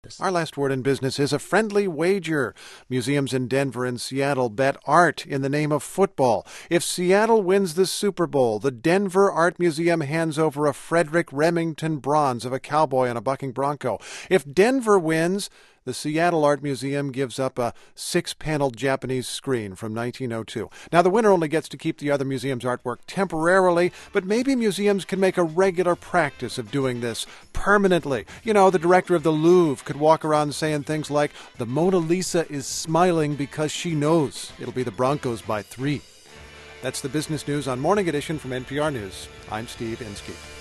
Our last word in business is a friendly wager. Museums in Denver and Seattle bet art in the name of football. If Seattle wins the Super Bowl, the Denver Art Museum hands over a Frederick Remington bronze of a cowboy on a bucking bronco. If Denver wins, the Seattle Art Museum gives up a 6-paneled Japanese screen from 1902. Now, the winner only gets to keep the other museum's artwork temporarily, but maybe museums can make a regular practice of doing this permanently. You know, the director of the Louvre could walk around saying things like, "The Mona Lisa is smiling because she knows it'll be the Broncos by 3." That's the business news on Morning Edition from NPR News. I'm Steve Inskeep.